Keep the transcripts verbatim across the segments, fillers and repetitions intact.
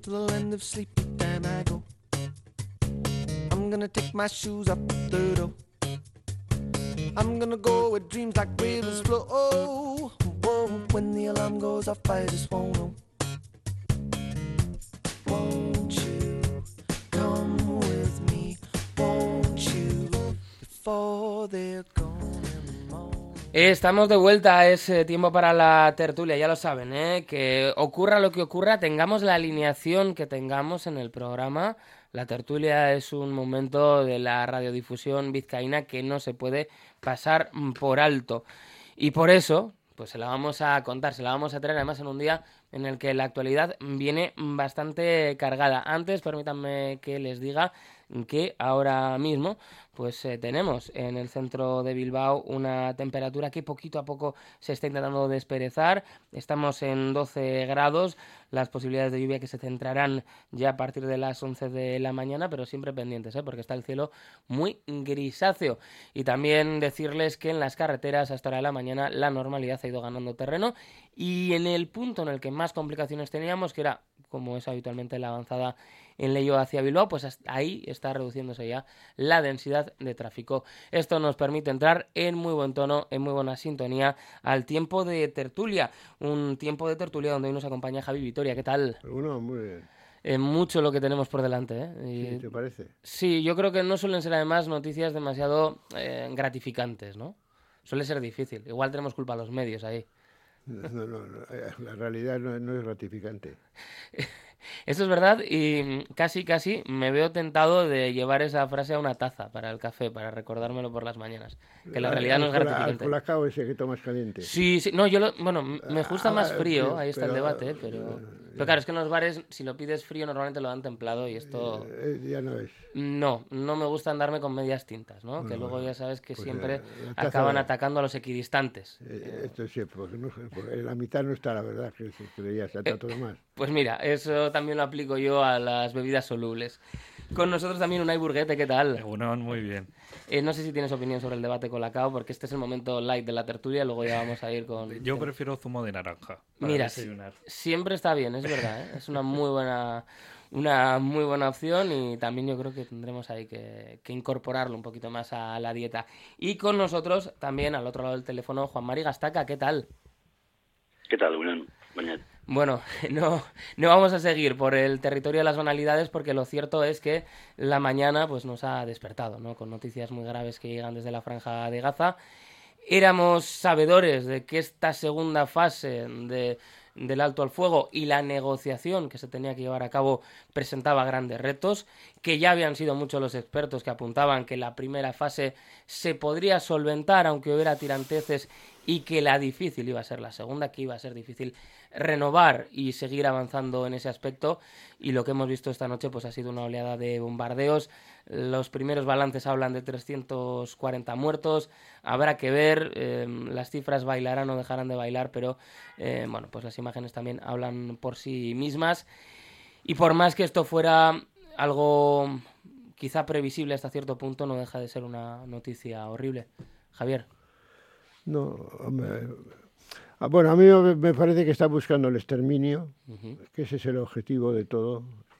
till the end of sleepy time I go. I'm gonna take my shoes off the door. I'm gonna go where dreams like rivers flow. Oh, whoa, when the alarm goes off I just won't know. Won't you come with me? Won't you before they're gone in the morning? Estamos de vuelta, es eh, tiempo para la tertulia, ya lo saben, ¿eh? Que ocurra lo que ocurra, tengamos la alineación que tengamos en el programa. La tertulia es un momento de la radiodifusión vizcaína que no se puede pasar por alto. Y por eso, pues se la vamos a contar, se la vamos a traer además en un día en el que la actualidad viene bastante cargada. Antes, permítanme que les diga que ahora mismo pues eh, tenemos en el centro de Bilbao una temperatura que poquito a poco se está intentando desperezar. Estamos en doce grados, las posibilidades de lluvia que se centrarán ya a partir de las once de la mañana, pero siempre pendientes, ¿eh? Porque está el cielo muy grisáceo. Y también decirles que en las carreteras hasta hora de la mañana la normalidad ha ido ganando terreno y en el punto en el que más complicaciones teníamos, que era como es habitualmente la avanzada en Leyo hacia Bilbao, pues ahí está reduciéndose ya la densidad de tráfico. Esto nos permite entrar en muy buen tono, en muy buena sintonía al tiempo de tertulia, un tiempo de tertulia donde hoy nos acompaña Javi Vitoria. ¿Qué tal? Bueno, muy bien. Eh, mucho lo que tenemos por delante, ¿eh? Y... ¿Sí, te parece? Sí, yo creo que no suelen ser además noticias demasiado eh, gratificantes, ¿no? Suele ser difícil. Igual tenemos culpa a los medios ahí. No, no, no, la realidad no, no es gratificante. Eso es verdad y casi, casi me veo tentado de llevar esa frase a una taza para el café, para recordármelo por las mañanas. Que la realidad no es gratificante. ¿Al colacao ese que tomas caliente? Sí, sí. No, yo lo... Bueno, me gusta Ah, más frío, sí, ahí está pero, el debate, pero... Pero claro, es que en los bares, si lo pides frío, normalmente lo dan templado y esto... Eh, ya no es. No, no me gusta andarme con medias tintas, ¿no? Bueno, que luego bueno, ya sabes que pues siempre la taza acaban de- atacando a los equidistantes. Eh, esto sí, porque, no, porque la mitad no está, la verdad, que se creía, se está todo más. Pues mira, eso también lo aplico yo a las bebidas solubles. Con nosotros también Unai Burguete, ¿qué tal? Egunon, muy bien. Eh, no sé si tienes opinión sobre el debate Colacao, porque este es el momento light de la tertulia, luego ya vamos a ir con... Yo prefiero zumo de naranja para Mira, desayunar. siempre está bien, es verdad, ¿eh? Es una muy buena, una muy buena opción y también yo creo que tendremos ahí que, que incorporarlo un poquito más a la dieta. Y con nosotros también, al otro lado del teléfono, Juan Mari Gastaca, ¿qué tal? ¿Qué tal, Egunon? Bañat. Bueno, no, no vamos a seguir por el territorio de las banalidades porque lo cierto es que la mañana pues nos ha despertado, ¿no? Con noticias muy graves que llegan desde la Franja de Gaza. Éramos sabedores de que esta segunda fase de, del alto al fuego y la negociación que se tenía que llevar a cabo presentaba grandes retos, que ya habían sido muchos los expertos que apuntaban que la primera fase se podría solventar aunque hubiera tiranteces y que la difícil iba a ser la segunda, que iba a ser difícil renovar y seguir avanzando en ese aspecto. Y lo que hemos visto esta noche pues ha sido una oleada de bombardeos. Los primeros balances hablan de trescientos cuarenta muertos. Habrá que ver, eh, las cifras bailarán o dejarán de bailar, pero eh, bueno, pues las imágenes también hablan por sí mismas. Y por más que esto fuera algo quizá previsible hasta cierto punto, no deja de ser una noticia horrible. Javier. No, hombre. Ah, bueno, a mí me me parece que está buscando el exterminio, Uh-huh. que ese es el objetivo de todo,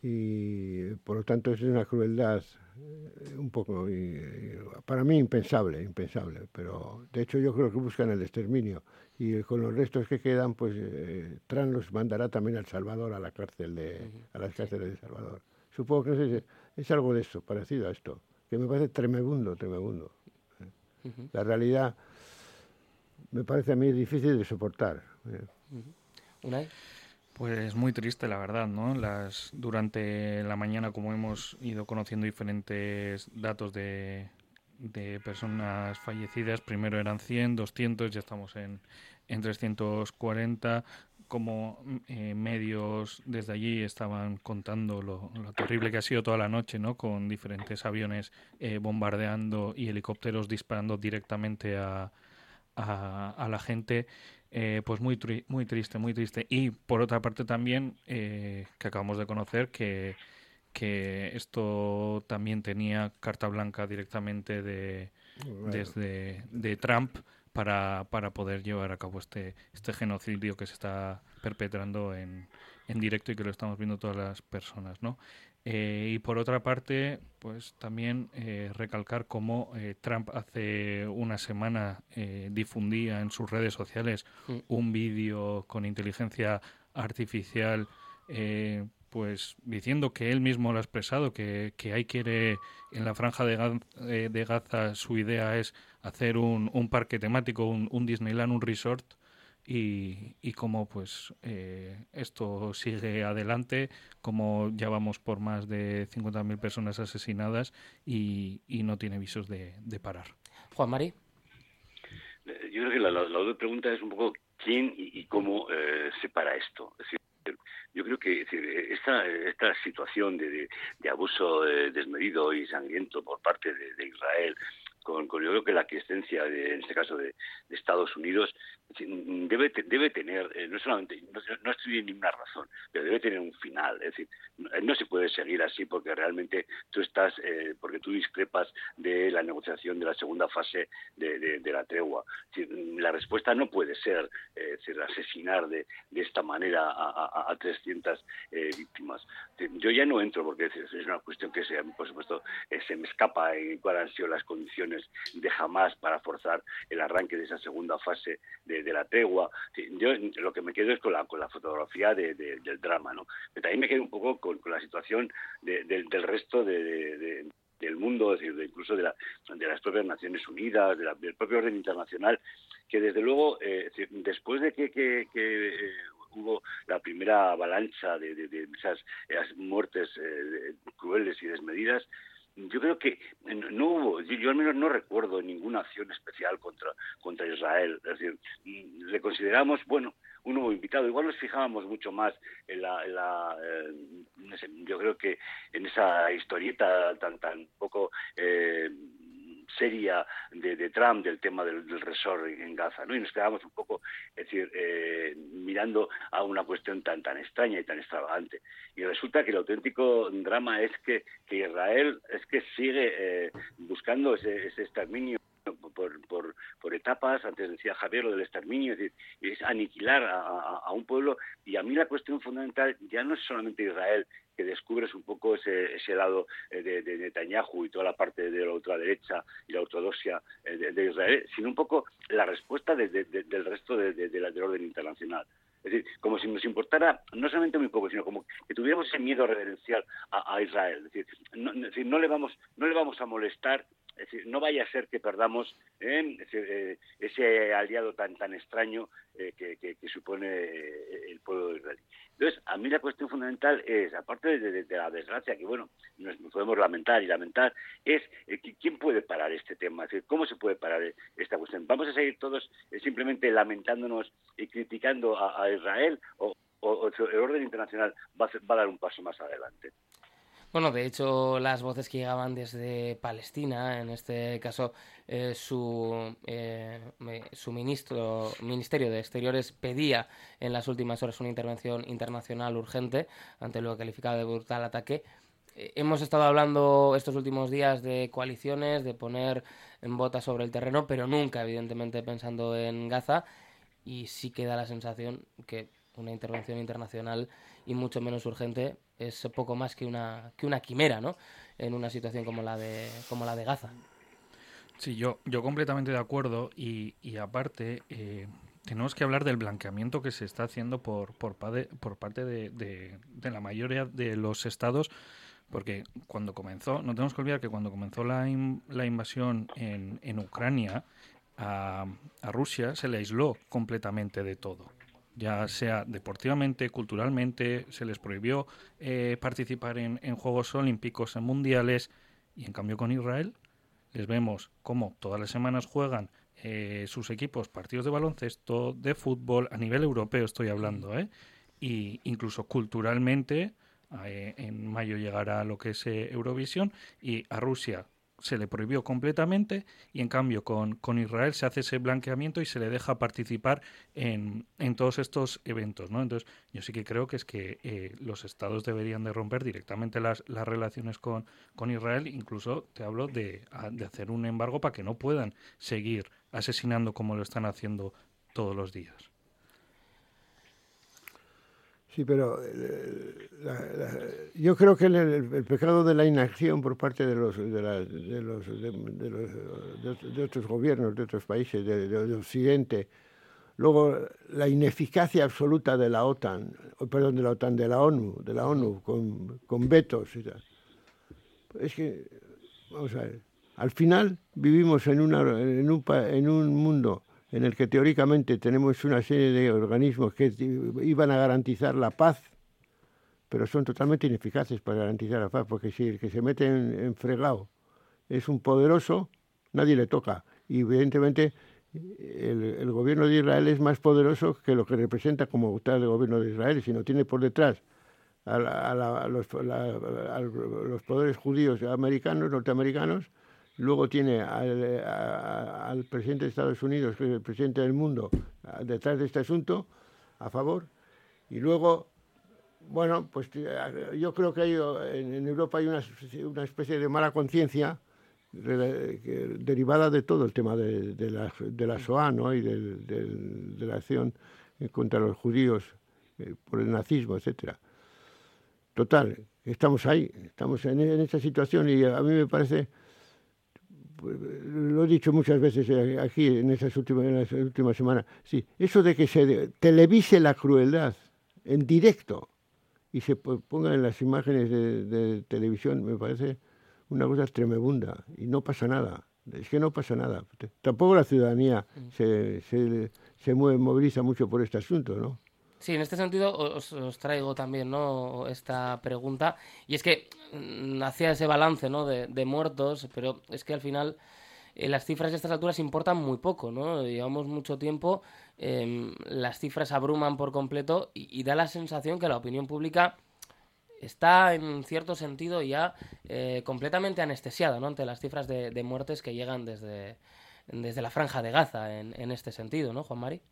y por lo tanto es una crueldad eh, un poco, y- y para mí impensable, impensable, pero de hecho yo creo que buscan el exterminio, y con los restos que quedan, pues eh, Trump los mandará también a El Salvador, a la cárcel de, a las cárceles de El Salvador. Supongo que es, es algo de esto, parecido a esto, que me parece tremebundo, tremebundo. Uh-huh. La realidad me parece a mí difícil de soportar. eh. Unai. Pues muy triste, la verdad, ¿no? Las, durante la mañana, como hemos ido conociendo diferentes datos de, de personas fallecidas, primero eran cien, doscientos, ya estamos en, en trescientos cuarenta. Como eh, medios desde allí estaban contando lo, lo terrible que ha sido toda la noche, ¿no? Con diferentes aviones eh, bombardeando y helicópteros disparando directamente a, a, a la gente. Eh, pues muy tri- muy triste, muy triste. Y por otra parte también, eh, que acabamos de conocer que, que esto también tenía carta blanca directamente de, Bueno, desde de Trump para, para poder llevar a cabo este, este genocidio que se está perpetrando en, en directo y que lo estamos viendo todas las personas, ¿no? Eh, y por otra parte, pues también eh, recalcar cómo eh, Trump hace una semana eh, difundía en sus redes sociales mm. un vídeo con inteligencia artificial, eh, pues diciendo que él mismo lo ha expresado, que, que ahí quiere, en la franja de, Gaza, eh, de Gaza, su idea es hacer un, un parque temático, un, un Disneyland, un resort, y, y cómo pues eh, esto sigue adelante, como ya vamos por más de cincuenta mil personas asesinadas y, y no tiene visos de, de parar. Juan Mari. Yo creo que la, la, la otra pregunta es un poco quién y, y cómo eh, se para esto. Es decir, yo creo que es decir, esta, esta situación de, de, de abuso eh, desmedido y sangriento por parte de, de Israel, con, con yo creo que la aquiescencia, de, en este caso, de, de Estados Unidos, debe debe tener, eh, no solamente, no, no estoy en ninguna razón, pero debe tener un final. Es decir, no, no se puede seguir así porque realmente tú estás, eh, porque tú discrepas de la negociación de la segunda fase de, de, de la tregua. Es decir, la respuesta no puede ser, eh, es decir, asesinar de, de esta manera a, a, a trescientas eh, víctimas. Yo ya no entro porque es, es una cuestión que, se, por supuesto, eh, se me escapa en cuáles han sido las condiciones de Hamás para forzar el arranque de esa segunda fase de, de la tregua. Yo lo que me quedo es con la, con la fotografía de, de, del drama, ¿no? Pero también me quedo un poco con, con la situación de, de, del resto de, de, de del mundo, es decir, de, incluso de, la, de las propias Naciones Unidas, de la, del propio orden internacional, que desde luego, eh, después de que, que, que eh, hubo la primera avalancha de, de, de esas, esas muertes eh, crueles y desmedidas, yo creo que no hubo, yo al menos no recuerdo ninguna acción especial contra contra Israel. Es decir, le consideramos, bueno, un nuevo invitado. Igual nos fijábamos mucho más en la, en la eh, no sé, yo creo que en esa historieta tan tan poco eh, seria de, de Trump del tema del, del resort en Gaza, ¿no? Y nos quedamos un poco, es decir, eh, mirando a una cuestión tan tan extraña y tan extravagante. Y resulta que el auténtico drama es que, que Israel es que sigue eh, buscando ese, ese exterminio por, por, por etapas. Antes decía Javier lo del exterminio, es decir, es aniquilar a, a, a un pueblo. Y a mí la cuestión fundamental ya no es solamente Israel, que descubres un poco ese, ese lado de, de Netanyahu y toda la parte de la ultraderecha y la ortodoxia de, de Israel, sino un poco la respuesta de, de, de, del resto de, de, de la, del orden internacional. Es decir, como si nos importara, no solamente muy poco, sino como que tuviéramos ese miedo reverencial a, a Israel. Es decir, no, es decir, no le vamos, no le vamos a molestar. Es decir, no vaya a ser que perdamos eh, ese, ese aliado tan tan extraño eh, que, que, que supone el pueblo de Israel. Entonces, a mí la cuestión fundamental es, aparte de, de, de la desgracia, que bueno, nos podemos lamentar y lamentar, es eh, ¿quién puede parar este tema? Es decir, ¿cómo se puede parar esta cuestión? ¿Vamos a seguir todos eh, simplemente lamentándonos y criticando a, a Israel o, o, o el orden internacional va a, va a dar un paso más adelante? Bueno, de hecho, las voces que llegaban desde Palestina, en este caso eh, su, eh, su ministro, Ministerio de Exteriores pedía en las últimas horas una intervención internacional urgente ante lo calificado de brutal ataque. Eh, hemos estado hablando estos últimos días de coaliciones, de poner en botas sobre el terreno, pero nunca, evidentemente, pensando en Gaza, y sí que da la sensación que una intervención internacional y mucho menos urgente es poco más que una que una quimera, ¿no? En una situación como la de como la de Gaza. Sí, yo yo completamente de acuerdo y, y aparte eh, tenemos que hablar del blanqueamiento que se está haciendo por por, pade, por parte de, de, de la mayoría de los estados, porque cuando comenzó, no tenemos que olvidar que cuando comenzó la, in, la invasión en, en Ucrania a, a Rusia se le aisló completamente de todo. Ya sea deportivamente, culturalmente, se les prohibió eh, participar en, en Juegos Olímpicos, en Mundiales, y en cambio con Israel les vemos cómo todas las semanas juegan eh, sus equipos partidos de baloncesto, de fútbol, a nivel europeo estoy hablando, ¿eh? Y incluso culturalmente, eh, en mayo llegará lo que es eh, Eurovisión, y a Rusia se le prohibió completamente, y en cambio con, con Israel se hace ese blanqueamiento y se le deja participar en, en todos estos eventos, ¿no? Entonces yo sí que creo que es que eh, los estados deberían de romper directamente las, las relaciones con, con Israel. Incluso te hablo de, de hacer un embargo para que no puedan seguir asesinando como lo están haciendo todos los días. Sí, pero eh, la, la, yo creo que el, el, el pecado de la inacción por parte de los de, la, de los de, de los de, de otros gobiernos de otros países de, de, de Occidente, luego la ineficacia absoluta de la OTAN, perdón, de la OTAN, de la ONU, de la ONU con, con vetos y tal. Es que vamos a ver, al final vivimos en una en un en un mundo en el que teóricamente tenemos una serie de organismos que iban a garantizar la paz, pero son totalmente ineficaces para garantizar la paz, porque si el que se mete en, en fregado es un poderoso, nadie le toca. Y evidentemente el, el gobierno de Israel es más poderoso que lo que representa como tal el gobierno de Israel, si no tiene por detrás a, la, a, la, a, los, la, a los poderes judíos americanos, norteamericanos. Luego tiene al, a, al presidente de Estados Unidos, que es el presidente del mundo, detrás de este asunto, a favor. Y luego, bueno, pues yo creo que hay, en, en Europa hay una, una especie de mala conciencia de, derivada de todo el tema de, de, la, de la Shoah, ¿no? Y de, de, de la acción contra los judíos eh, por el nazismo, etcétera. Total, estamos ahí, estamos en, en esta situación y a mí me parece... Lo he dicho muchas veces aquí en esas últimas, en las últimas semanas, sí, eso de que se televise la crueldad en directo y se pongan las imágenes de, de televisión me parece una cosa tremebunda y no pasa nada, es que no pasa nada. Tampoco la ciudadanía se, se, se mueve, moviliza mucho por este asunto, ¿no? Sí, en este sentido os, os traigo también, ¿no?, esta pregunta, y es que mm, hacía ese balance, ¿no?, de, de muertos, pero es que al final eh, las cifras a estas alturas importan muy poco, ¿no? Llevamos mucho tiempo, eh, las cifras abruman por completo y, y da la sensación que la opinión pública está en cierto sentido ya eh, completamente anestesiada, ¿no?, ante las cifras de, de muertes que llegan desde, desde la Franja de Gaza en, en este sentido, ¿no, Juan Mari?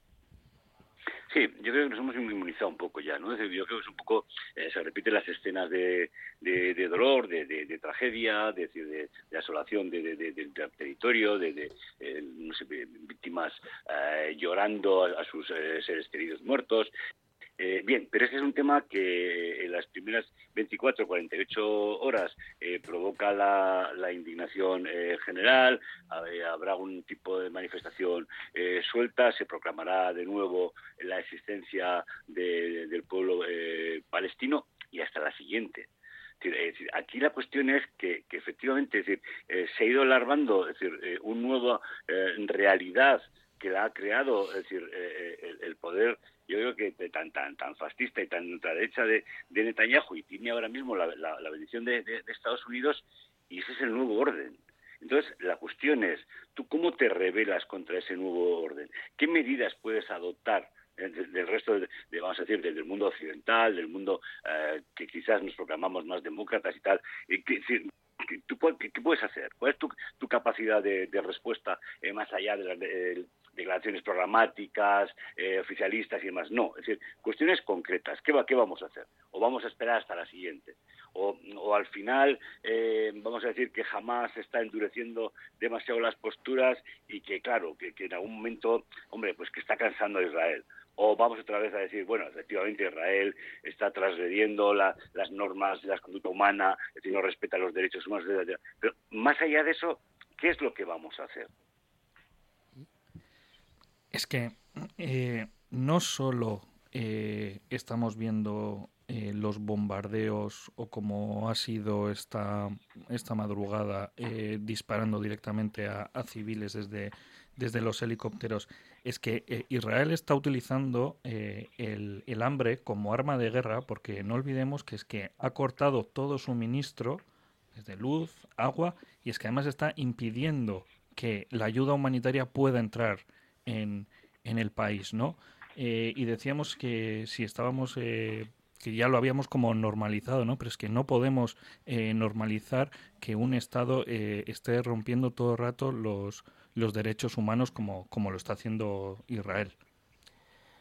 Sí, yo creo que nos hemos inmunizado un poco ya, ¿no? Es decir, yo creo que es un poco, eh, se repiten las escenas de, de, de dolor, de, de, de tragedia, de, de, de asolación de, de, de, del territorio, de, de eh, no sé, víctimas eh, llorando a, a sus eh, seres queridos muertos. Eh, bien, pero ese es un tema que en las primeras veinticuatro, cuarenta y ocho horas eh, provoca la, la indignación eh, general, eh, habrá un tipo de manifestación eh, suelta, se proclamará de nuevo la existencia de, del pueblo eh, palestino y hasta la siguiente. Es decir, aquí la cuestión es que, que efectivamente es decir, eh, se ha ido alarmando es decir, eh, una nueva eh, realidad que la ha creado, es decir, eh, el, el poder, yo creo que tan tan tan fascista y tan ultraderecha de, de Netanyahu, y tiene ahora mismo la, la, la bendición de, de, de Estados Unidos, y ese es el nuevo orden. Entonces, la cuestión es, ¿tú cómo te rebelas contra ese nuevo orden? ¿Qué medidas puedes adoptar del resto, de, de, vamos a decir, del mundo occidental, del mundo eh, que quizás nos proclamamos más demócratas y tal? Y que, decir, ¿tú, qué, ¿Qué puedes hacer? ¿Cuál es tu, tu capacidad de, de respuesta eh, más allá de las de, de declaraciones programáticas, eh, oficialistas y demás? No, es decir, cuestiones concretas. ¿Qué, va, qué vamos a hacer? ¿O vamos a esperar hasta la siguiente? O, o al final eh, vamos a decir que jamás está endureciendo demasiado las posturas y que, claro, que, que en algún momento, hombre, pues que está cansando a Israel. O vamos otra vez a decir, bueno, efectivamente Israel está transgrediendo la, las normas de la conducta humana, es decir, no respeta los derechos humanos, etcétera. Pero más allá de eso, ¿qué es lo que vamos a hacer? Es que eh, no solo eh, estamos viendo eh, los bombardeos o como ha sido esta, esta madrugada eh, disparando directamente a, a civiles desde, desde los helicópteros, es que eh, Israel está utilizando eh, el, el hambre como arma de guerra, porque no olvidemos que es que ha cortado todo suministro, desde luz, agua, y es que además está impidiendo que la ayuda humanitaria pueda entrar en, en el país, ¿no? Eh, y decíamos que si estábamos, eh, que ya lo habíamos como normalizado, ¿no? Pero es que no podemos eh, normalizar que un Estado eh, esté rompiendo todo el rato los, los derechos humanos como, como lo está haciendo Israel.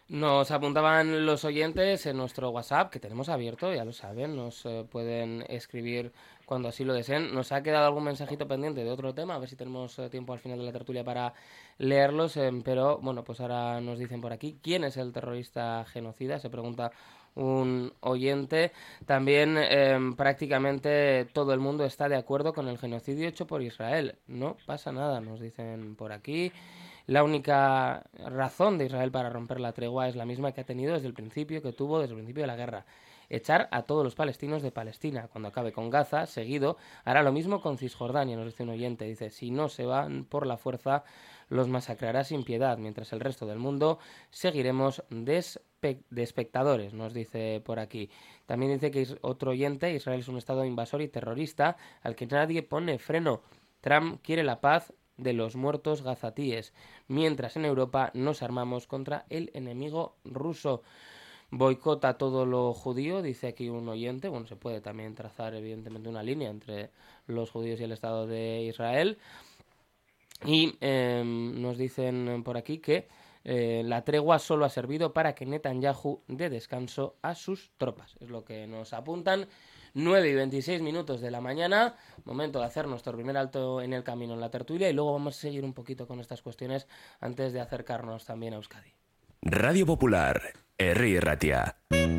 Nos apuntaban los oyentes en nuestro WhatsApp, que tenemos abierto, ya lo saben, nos eh, pueden escribir cuando así lo deseen. Nos ha quedado algún mensajito pendiente de otro tema, a ver si tenemos eh, tiempo al final de la tertulia para leerlos, eh, pero bueno, pues ahora nos dicen por aquí, ¿quién es el terrorista genocida? Se pregunta un oyente. También eh, prácticamente todo el mundo está de acuerdo con el genocidio hecho por Israel. No pasa nada, nos dicen por aquí. La única razón de Israel para romper la tregua es la misma que ha tenido desde el principio, que tuvo desde el principio de la guerra. Echar a todos los palestinos de Palestina. Cuando acabe con Gaza, seguido, hará lo mismo con Cisjordania, nos dice un oyente. Dice, si no se van por la fuerza, los masacrará sin piedad, mientras el resto del mundo seguiremos despe- de espectadores, nos dice por aquí. También dice que es otro oyente, Israel es un estado invasor y terrorista al que nadie pone freno. Trump quiere la paz de los muertos gazatíes, mientras en Europa nos armamos contra el enemigo ruso. Boicota todo lo judío, dice aquí un oyente. Bueno, se puede también trazar evidentemente una línea entre los judíos y el Estado de Israel. Y eh, nos dicen por aquí que eh, la tregua solo ha servido para que Netanyahu dé descanso a sus tropas. Es lo que nos apuntan. nueve y veintiséis minutos de la mañana, momento de hacer nuestro primer alto en el camino en la tertulia y luego vamos a seguir un poquito con estas cuestiones antes de acercarnos también a Euskadi. Radio Popular, Herri Ratia.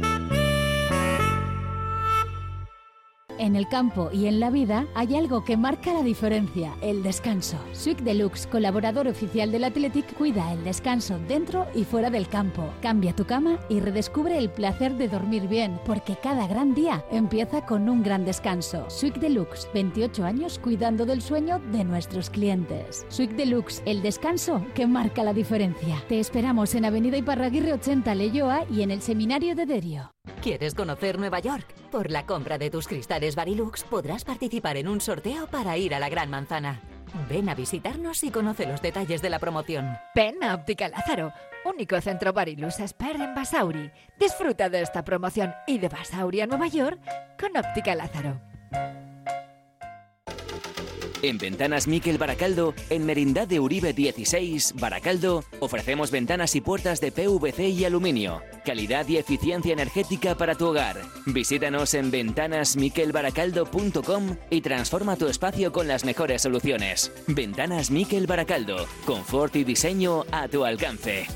En el campo y en la vida hay algo que marca la diferencia, el descanso. Suic Deluxe, colaborador oficial del Athletic, cuida el descanso dentro y fuera del campo. Cambia tu cama y redescubre el placer de dormir bien, porque cada gran día empieza con un gran descanso. Suic Deluxe, veintiocho años cuidando del sueño de nuestros clientes. Suic Deluxe, el descanso que marca la diferencia. Te esperamos en Avenida Iparraguirre ochenta, Leioa y en el Seminario de Derio. ¿Quieres conocer Nueva York? Por la compra de tus cristales Varilux podrás participar en un sorteo para ir a la Gran Manzana. Ven a visitarnos y conoce los detalles de la promoción. Ven a Óptica Lázaro, único centro Varilux Expert en Basauri. Disfruta de esta promoción y de Basauri a Nueva York con Óptica Lázaro. En Ventanas Miquel Baracaldo, en Merindad de Uribe dieciséis, Baracaldo, ofrecemos ventanas y puertas de P V C y aluminio. Calidad y eficiencia energética para tu hogar. Visítanos en ventanas miquel baracaldo punto com y transforma tu espacio con las mejores soluciones. Ventanas Miquel Baracaldo, confort y diseño a tu alcance.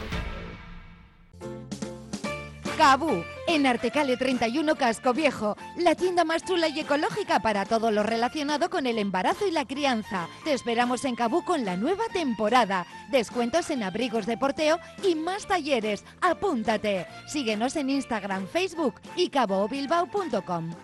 Cabú, en Artecale treinta y uno Casco Viejo, la tienda más chula y ecológica para todo lo relacionado con el embarazo y la crianza. Te esperamos en Cabú con la nueva temporada. Descuentos en abrigos de porteo y más talleres. ¡Apúntate! Síguenos en Instagram, Facebook y cabo bilbao punto com.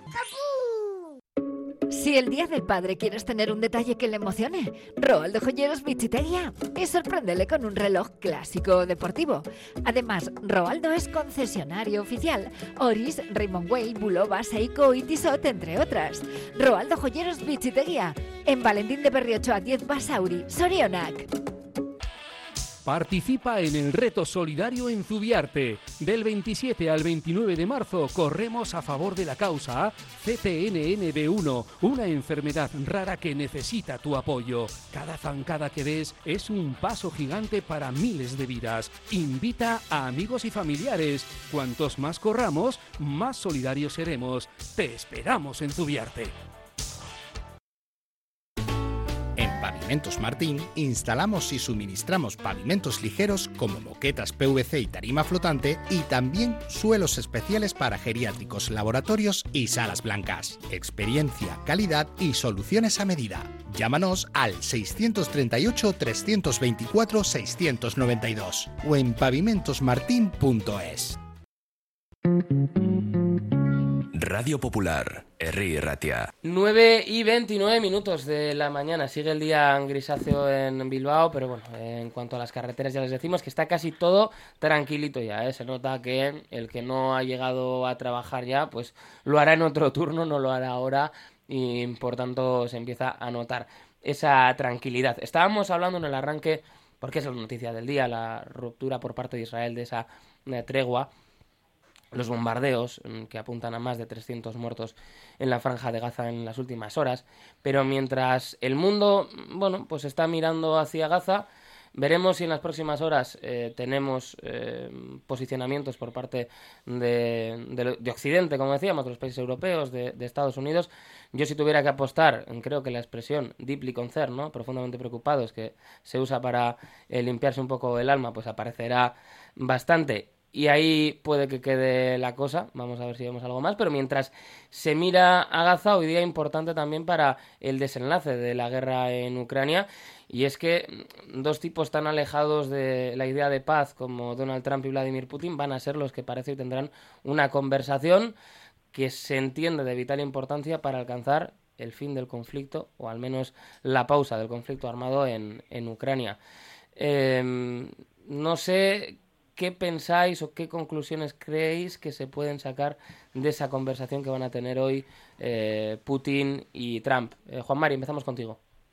Si el Día del Padre quieres tener un detalle que le emocione, Roaldo Joyeros Bichiteguía y sorpréndele con un reloj clásico deportivo. Además, Roaldo es concesionario oficial. Oris, Raymond Way, Bulova, Seiko y Tissot, entre otras. Roaldo Joyeros Bichiteguía, en Valentín de Berriochoa diez Basauri, Sorionac. Participa en el reto solidario en Zubiarte. Del veintisiete al veintinueve de marzo corremos a favor de la causa C C N N B uno, una enfermedad rara que necesita tu apoyo. Cada zancada que des es un paso gigante para miles de vidas. Invita a amigos y familiares. Cuantos más corramos, más solidarios seremos. Te esperamos en Zubiarte. En Pavimentos Martín instalamos y suministramos pavimentos ligeros como moquetas P V C y tarima flotante y también suelos especiales para geriátricos, laboratorios y salas blancas. Experiencia, calidad y soluciones a medida. Llámanos al seiscientos treinta y ocho, trescientos veinticuatro, seiscientos noventa y dos o en pavimentos martín punto es. Radio Popular, Herri Ratia. nueve y veintinueve minutos de la mañana. Sigue el día grisáceo en Bilbao, pero bueno, en cuanto a las carreteras ya les decimos que está casi todo tranquilito ya, ¿eh? Se nota que el que no ha llegado a trabajar ya, pues lo hará en otro turno, no lo hará ahora y por tanto se empieza a notar esa tranquilidad. Estábamos hablando en el arranque, porque es la noticia del día, la ruptura por parte de Israel de esa eh, tregua. Los bombardeos, que apuntan a más de trescientos muertos en la franja de Gaza en las últimas horas. Pero mientras el mundo, bueno, pues está mirando hacia Gaza, Veremos si en las próximas horas eh, tenemos eh, posicionamientos por parte de, de, de Occidente, como decíamos, de los países europeos, de, de Estados Unidos. Yo, si tuviera que apostar, creo que la expresión deeply concerned, ¿no?, profundamente preocupados, que se usa para eh, limpiarse un poco el alma, pues aparecerá bastante. Y ahí puede que quede la cosa, vamos a ver si vemos algo más, pero mientras se mira a Gaza, hoy día importante también para el desenlace de la guerra en Ucrania, y es que dos tipos tan alejados de la idea de paz como Donald Trump y Vladimir Putin van a ser los que parece que tendrán una conversación que se entiende de vital importancia para alcanzar el fin del conflicto, o al menos la pausa del conflicto armado en, en Ucrania. Eh, no sé... ¿Qué pensáis o qué conclusiones creéis que se pueden sacar de esa conversación que van a tener hoy eh, Putin y Trump? Eh, Juan Mari, empezamos contigo.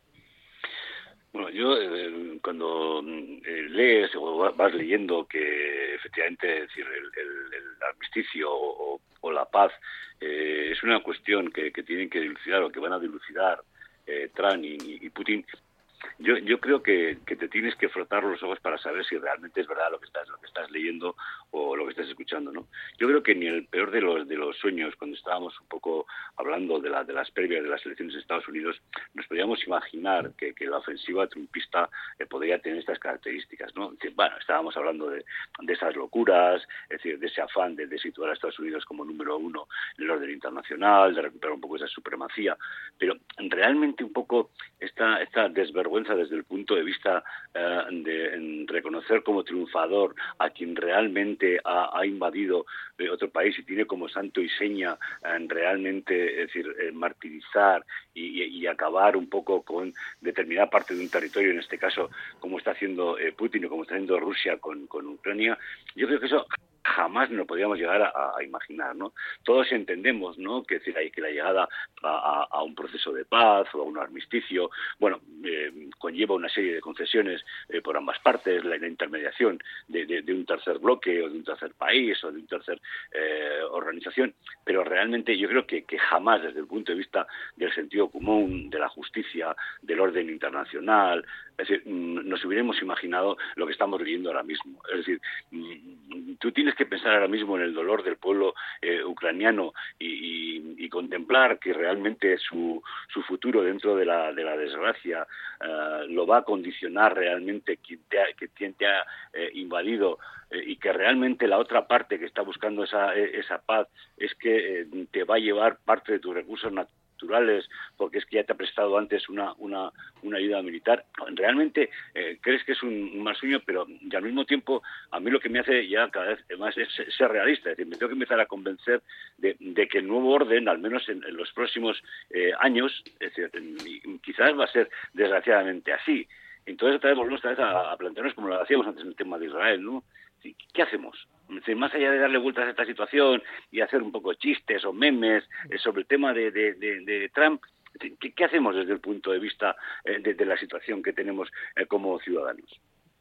Bueno, yo eh, cuando eh, lees o vas leyendo que efectivamente, es decir, el, el, el armisticio o, o la paz eh, es una cuestión que, que tienen que dilucidar o que van a dilucidar eh, Trump y, y Putin, Yo, yo creo que, que te tienes que frotar los ojos para saber si realmente es verdad lo que estás lo que estás leyendo o lo que estás escuchando, ¿no? Yo creo que ni el peor de los de los sueños, cuando estábamos un poco hablando de, la, de las previas de las elecciones de Estados Unidos, nos podíamos imaginar que, que la ofensiva trumpista eh, podría tener estas características, ¿no? Es decir, bueno, estábamos hablando de, de esas locuras, es decir, de ese afán de, de situar a Estados Unidos como número uno en el orden internacional, de recuperar un poco esa supremacía, pero realmente un poco esta, esta desvergüenza desde el punto de vista eh, de reconocer como triunfador a quien realmente ha, ha invadido eh, otro país y tiene como santo y seña eh, realmente, es decir, eh, martirizar y, y, y acabar un poco con determinada parte de un territorio, en este caso como está haciendo eh, Putin o como está haciendo Rusia con, con Ucrania. Yo creo que eso jamás nos podríamos llegar a, a imaginar, ¿no? Todos entendemos, ¿no?, que, es decir, hay que la llegada a, a, a un proceso de paz o a un armisticio, bueno, eh, conlleva una serie de concesiones eh, por ambas partes, la, la intermediación de, de, de un tercer bloque o de un tercer país o de un tercer eh, organización, pero realmente yo creo que, que jamás desde el punto de vista del sentido común, de la justicia, del orden internacional, es decir, nos hubiéramos imaginado lo que estamos viviendo ahora mismo. Es decir, tú tienes que pensar ahora mismo en el dolor del pueblo eh, ucraniano y, y, y contemplar que realmente su, su futuro dentro de la, de la desgracia uh, lo va a condicionar realmente quien te ha, que quien te ha eh, invadido eh, y que realmente la otra parte que está buscando esa, esa paz es que eh, te va a llevar parte de tus recursos naturales naturales, porque es que ya te ha prestado antes una una, una ayuda militar. Realmente eh, crees que es un, un mal sueño, pero y al mismo tiempo a mí lo que me hace ya cada vez más es ser realista. Es decir, me tengo que empezar a convencer de, de que el nuevo orden, al menos en, en los próximos eh, años, es decir, en, quizás va a ser desgraciadamente así. Entonces otra vez volvemos otra vez a, a plantearnos como lo hacíamos antes en el tema de Israel, ¿no? ¿Qué hacemos? Más allá de darle vueltas a esta situación y hacer un poco chistes o memes sobre el tema de, de, de, de Trump, ¿qué, ¿qué hacemos desde el punto de vista eh, de, de la situación que tenemos eh, como ciudadanos?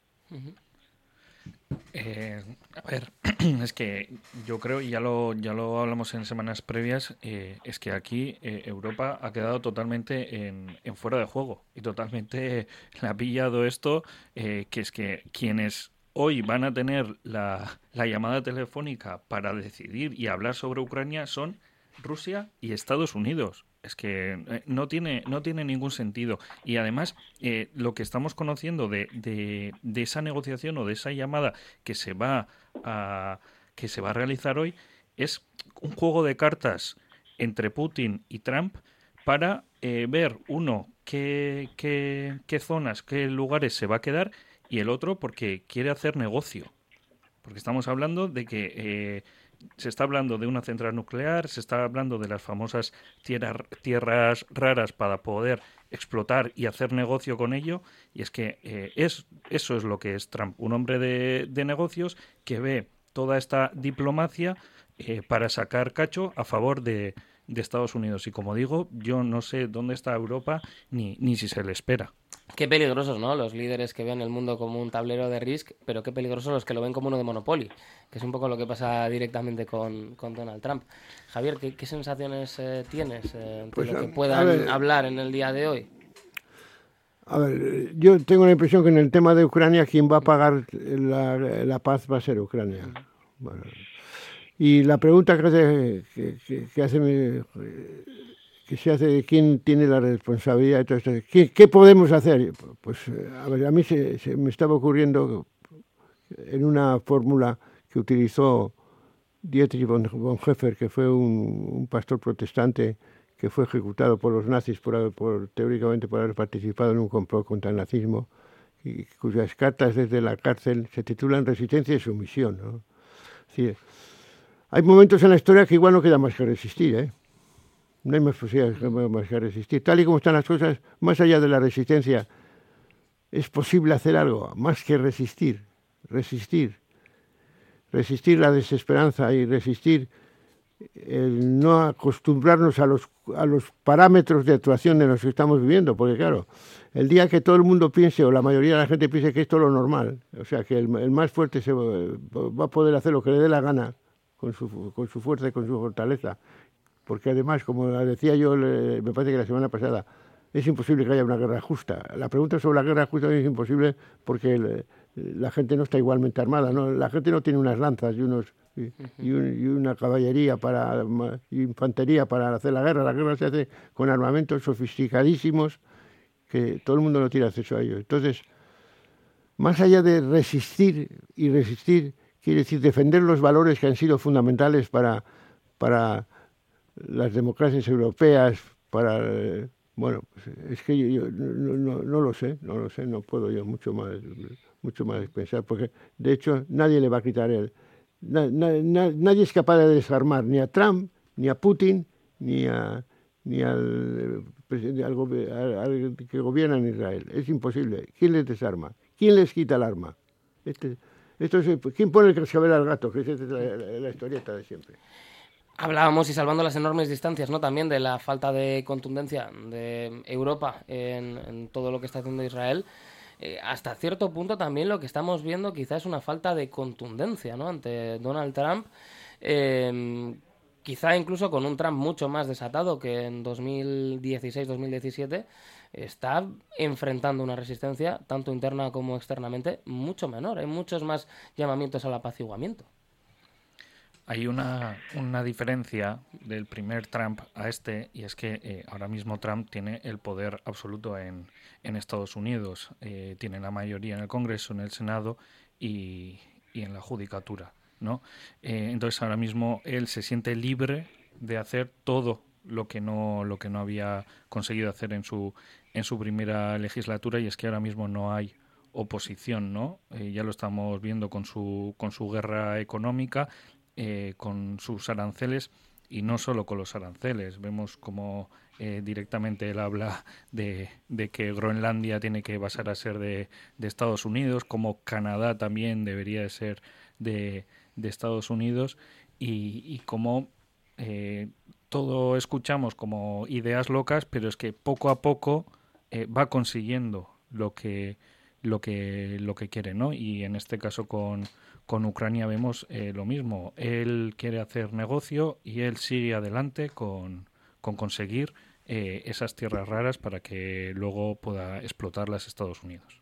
Eh, a ver, es que yo creo, y ya lo, ya lo hablamos en semanas previas, eh, es que aquí eh, Europa ha quedado totalmente en, en fuera de juego y totalmente le ha pillado esto, eh, que es que quienes hoy van a tener la, la llamada telefónica para decidir y hablar sobre Ucrania son Rusia y Estados Unidos. Es que eh, no tiene no tiene ningún sentido. Y además, eh, lo que estamos conociendo de, de, de esa negociación o de esa llamada que se va a que se va a realizar hoy es un juego de cartas entre Putin y Trump para eh, ver, uno, qué, qué, qué zonas, qué lugares se va a quedar, y el otro porque quiere hacer negocio. Porque estamos hablando de que eh, se está hablando de una central nuclear, se está hablando de las famosas tierra, tierras raras para poder explotar y hacer negocio con ello, y es que eh, es, eso es lo que es Trump, un hombre de, de negocios que ve toda esta diplomacia eh, para sacar cacho a favor de, de Estados Unidos. Y como digo, yo no sé dónde está Europa ni, ni si se le espera. Qué peligrosos, ¿no? Los líderes que ven el mundo como un tablero de Risk, pero qué peligrosos los que lo ven como uno de Monopoly, que es un poco lo que pasa directamente con, con Donald Trump. Javier, ¿qué, qué sensaciones eh, tienes eh, de pues lo a, que puedan ver, hablar en el día de hoy? A ver, yo tengo la impresión que en el tema de Ucrania quien va a pagar la, la paz va a ser Ucrania. Bueno, y la pregunta que hace, que, que, que hace mi, que se hace de quién tiene la responsabilidad de todo esto, ¿qué, qué podemos hacer? Pues a ver, a mí se, se me estaba ocurriendo en una fórmula que utilizó Dietrich Bonhoeffer, que fue un, un pastor protestante que fue ejecutado por los nazis por, por teóricamente por haber participado en un complot contra el nazismo, y cuyas cartas desde la cárcel se titulan Resistencia y Sumisión, ¿no? Es decir, hay momentos en la historia que igual no queda más que resistir, ¿eh? No hay más posibilidades más que resistir. Tal y como están las cosas, más allá de la resistencia, es posible hacer algo, más que resistir, resistir. Resistir la desesperanza y resistir el no acostumbrarnos a los, a los parámetros de actuación en los que estamos viviendo, porque claro, el día que todo el mundo piense, o la mayoría de la gente piense que esto es lo normal, o sea, que el, el más fuerte se va a poder hacer lo que le dé la gana con su, con su fuerza y con su fortaleza, porque además, como decía yo, me parece que la semana pasada, es imposible que haya una guerra justa. La pregunta sobre la guerra justa es imposible porque el, la gente no está igualmente armada, ¿no? La gente no tiene unas lanzas y unos y, y, un, y una caballería para y infantería para hacer la guerra. La guerra se hace con armamentos sofisticadísimos que todo el mundo no tiene acceso a ellos. Entonces, más allá de resistir y resistir, quiere decir defender los valores que han sido fundamentales para, para las democracias europeas, para bueno, pues es que yo, yo no, no, no lo sé, no lo sé, no puedo yo mucho más, mucho más pensar, porque de hecho nadie le va a quitar el, na, na, na, nadie es capaz de desarmar ni a Trump, ni a Putin, ni a ni al presidente al, al, al que gobierna en Israel. Es imposible. ¿Quién les desarma? ¿Quién les quita el arma? Este, esto es, ¿quién pone el cascabel al gato? Que es la, la, la historieta de siempre. Hablábamos, y salvando las enormes distancias, ¿no?, también de la falta de contundencia de Europa en, en todo lo que está haciendo Israel. Eh, hasta cierto punto también lo que estamos viendo quizás es una falta de contundencia, ¿no?, ante Donald Trump, eh, quizá incluso con un Trump mucho más desatado que en dos mil dieciséis dos mil diecisiete, está enfrentando una resistencia, tanto interna como externamente, mucho menor. Hay muchos más llamamientos al apaciguamiento. Hay una, una diferencia del primer Trump a este, y es que eh, ahora mismo Trump tiene el poder absoluto en, en Estados Unidos. Eh, tiene la mayoría en el Congreso, en el Senado y, y en la Judicatura, ¿no? Eh, entonces ahora mismo él se siente libre de hacer todo lo que no lo que no había conseguido hacer en su en su primera legislatura, y es que ahora mismo no hay oposición, ¿no? Eh, ya lo estamos viendo con su con su guerra económica. Eh, con sus aranceles, y no solo con los aranceles. Vemos como eh, directamente él habla de, de que Groenlandia tiene que pasar a ser de, de Estados Unidos, como Canadá también debería de ser de, de Estados Unidos, y, y como eh, todo escuchamos como ideas locas, pero es que poco a poco eh, va consiguiendo lo que lo que lo que quiere, ¿no? Y en este caso con Con Ucrania vemos eh, lo mismo. Él quiere hacer negocio y él sigue adelante con, con conseguir eh, esas tierras raras para que luego pueda explotarlas Estados Unidos.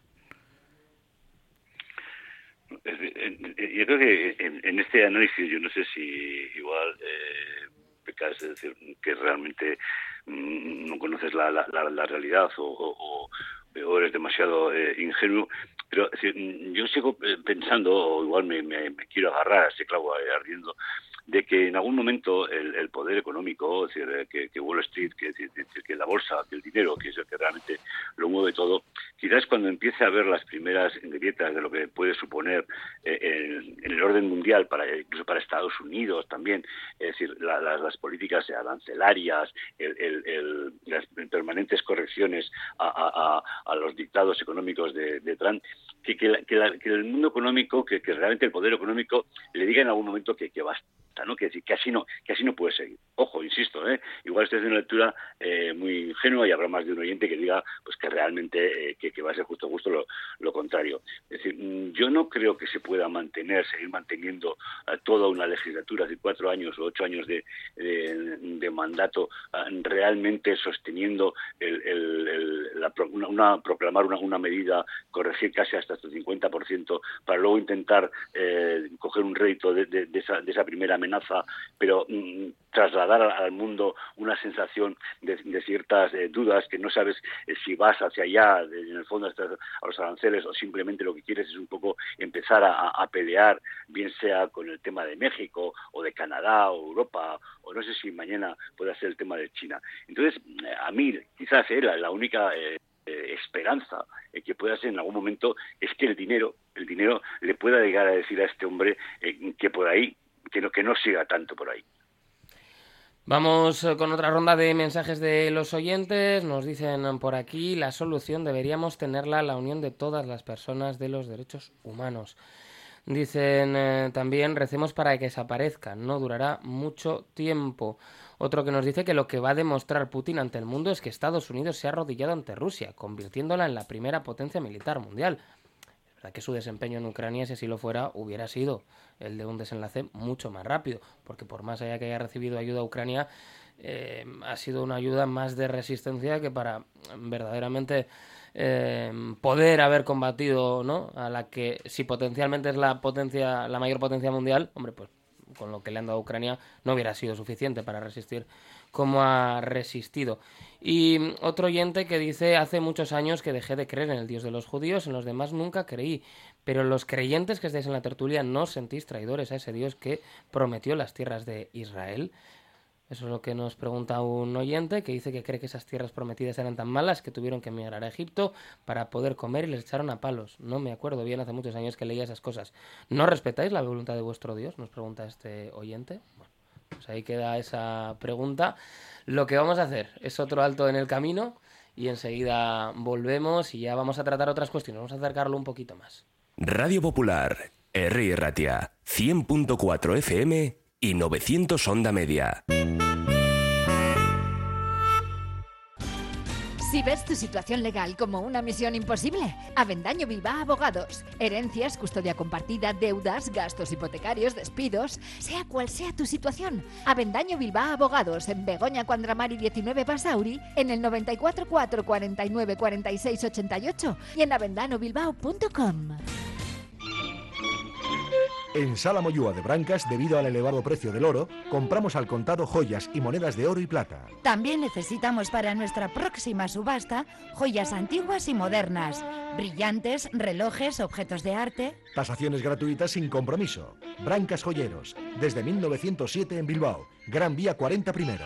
Yo creo que en, en este análisis, yo no sé si igual eh, pecas, es decir, que realmente mmm, no conoces la, la, la, la realidad o, o, o eres demasiado eh, ingenuo. Pero es decir, yo sigo pensando, o igual me, me, me quiero agarrar a ese clavo ardiendo, de que en algún momento el, el poder económico, es decir, que, que Wall Street, que, que, que la bolsa, que el dinero, que es el que realmente lo mueve todo, quizás cuando empiece a ver las primeras grietas de lo que puede suponer eh, en, en el orden mundial, para incluso para Estados Unidos también, es decir, la, la, las políticas arancelarias, el, el, el, las permanentes correcciones a, a, a, a los dictados económicos de, de Trump, que, que, la, que, la, que el mundo económico, que, que realmente el poder económico le diga en algún momento que, que basta, ¿no? Que decir que así no, que así no puede seguir. Ojo, insisto, ¿eh? igual estoy haciendo una lectura eh, muy ingenua y habrá más de un oyente que diga pues que realmente eh, que, que va a ser justo justo lo, lo contrario. Es decir, yo no creo que se pueda mantener, seguir manteniendo uh, toda una legislatura de cuatro años o ocho años de, de, de mandato uh, realmente sosteniendo el, el, el, la, una, una proclamar una, una medida, corregir casi hasta el cincuenta por ciento para luego intentar eh, coger un rédito de, de, de, esa, de esa primera amenaza, pero mm, trasladar al mundo una sensación de, de ciertas eh, dudas, que no sabes eh, si vas hacia allá, de, en el fondo hasta a los aranceles, o simplemente lo que quieres es un poco empezar a, a pelear, bien sea con el tema de México o de Canadá o Europa, o no sé si mañana pueda ser el tema de China. Entonces, eh, a mí quizás eh, la, la única eh, eh, esperanza eh, que pueda ser en algún momento es que el dinero, el dinero le pueda llegar a decir a este hombre eh, que por ahí, que no, que no siga tanto por ahí. Vamos con otra ronda de mensajes de los oyentes. Nos dicen por aquí, la solución deberíamos tenerla la unión de todas las personas de los derechos humanos. Dicen eh, también, recemos para que desaparezcan, no durará mucho tiempo. Otro que nos dice que lo que va a demostrar Putin ante el mundo es que Estados Unidos se ha arrodillado ante Rusia, convirtiéndola en la primera potencia militar mundial. Es verdad que su desempeño en Ucrania, si así lo fuera, hubiera sido el de un desenlace mucho más rápido, porque por más allá que haya recibido ayuda a Ucrania, eh, ha sido una ayuda más de resistencia que para verdaderamente eh, poder haber combatido, ¿no?, a la que, si potencialmente es la potencia, la mayor potencia mundial, hombre, pues con lo que le han dado a Ucrania no hubiera sido suficiente para resistir como ha resistido. Y otro oyente que dice, hace muchos años que dejé de creer en el Dios de los judíos, en los demás nunca creí, pero los creyentes que estáis en la tertulia no os sentís traidores a ese Dios que prometió las tierras de Israel. Eso es lo que nos pregunta un oyente, que dice que cree que esas tierras prometidas eran tan malas que tuvieron que emigrar a Egipto para poder comer y les echaron a palos. No me acuerdo bien, hace muchos años que leía esas cosas. ¿No respetáis la voluntad de vuestro Dios?, nos pregunta este oyente. Bueno, pues ahí queda esa pregunta. Lo que vamos a hacer es otro alto en el camino y enseguida volvemos y ya vamos a tratar otras cuestiones. Vamos a acercarlo un poquito más. Radio Popular, Herri Ratia, cien punto cuatro F M y novecientos onda media. Si ves tu situación legal como una misión imposible, Avendaño Bilbao Abogados. Herencias, custodia compartida, deudas, gastos hipotecarios, despidos, sea cual sea tu situación. Avendaño Bilbao Abogados en Begoña Cuandramari diecinueve Basauri, en el noventa y cuatro cuatro cuarenta y nueve cuarenta y seis ochenta y ocho y en avendano bilbao punto com. En Sala Moyúa de Brancas, debido al elevado precio del oro, compramos al contado joyas y monedas de oro y plata. También necesitamos para nuestra próxima subasta joyas antiguas y modernas, brillantes, relojes, objetos de arte. Tasaciones gratuitas sin compromiso. Brancas Joyeros, desde mil novecientos siete en Bilbao, Gran Vía cuarenta primero.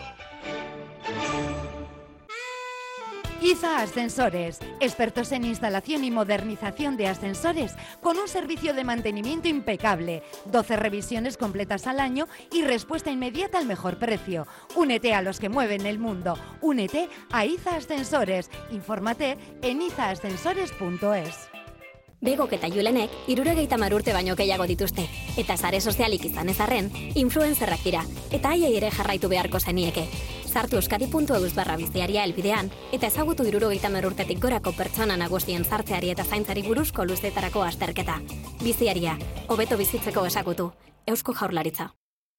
IZA Ascensores, expertos en instalación y modernización de ascensores, con un servicio de mantenimiento impecable, doce revisiones completas al año y respuesta inmediata al mejor precio. Únete a los que mueven el mundo, únete a IZA Ascensores, infórmate en iza ascensores punto es. Bego eta Julenek hirurogeita hamar urte baino gehiago dituzte, eta sare sozialik izan ez arren, influencerrak dira, eta haiei ere jarraitu beharko zenieke. Sartu euskadi puntu eus barra biziaria helbidean, eta ezagutu hirurogeita hamar urtetik gorako pertsona nagusien sartzeari eta zaintzari buruzko luzetarako azterketa. Biziaria, hobeto bizitzeko ezagutu, Eusko Jaurlaritza.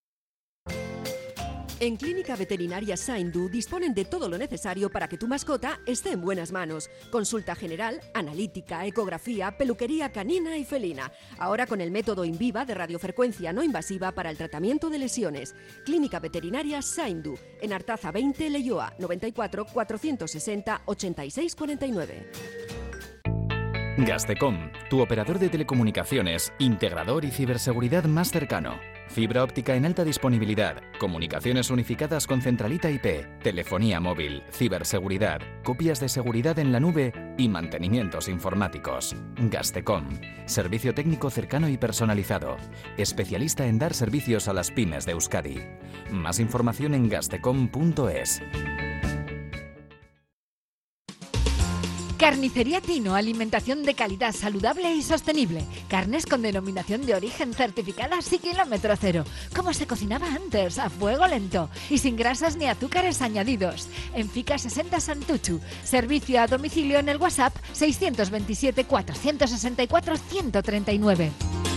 En Clínica Veterinaria Saindu disponen de todo lo necesario para que tu mascota esté en buenas manos. Consulta general, analítica, ecografía, peluquería canina y felina. Ahora con el método InViva de radiofrecuencia no invasiva para el tratamiento de lesiones. Clínica Veterinaria Saindu, en Artaza veinte, Leioa, noventa y cuatro cuatrocientos sesenta ochenta y seis cuarenta y nueve. Gastecom, tu operador de telecomunicaciones, integrador y ciberseguridad más cercano. Fibra óptica en alta disponibilidad, comunicaciones unificadas con centralita I P, telefonía móvil, ciberseguridad, copias de seguridad en la nube y mantenimientos informáticos. Gastecom, servicio técnico cercano y personalizado, especialista en dar servicios a las pymes de Euskadi. Más información en gastecom punto es. Carnicería Tino, alimentación de calidad saludable y sostenible. Carnes con denominación de origen certificadas y kilómetro cero. Como se cocinaba antes, a fuego lento y sin grasas ni azúcares añadidos. En Fica sesenta Santuchu. Servicio a domicilio en el WhatsApp seiscientos veintisiete, cuatrocientos sesenta y cuatro, ciento treinta y nueve.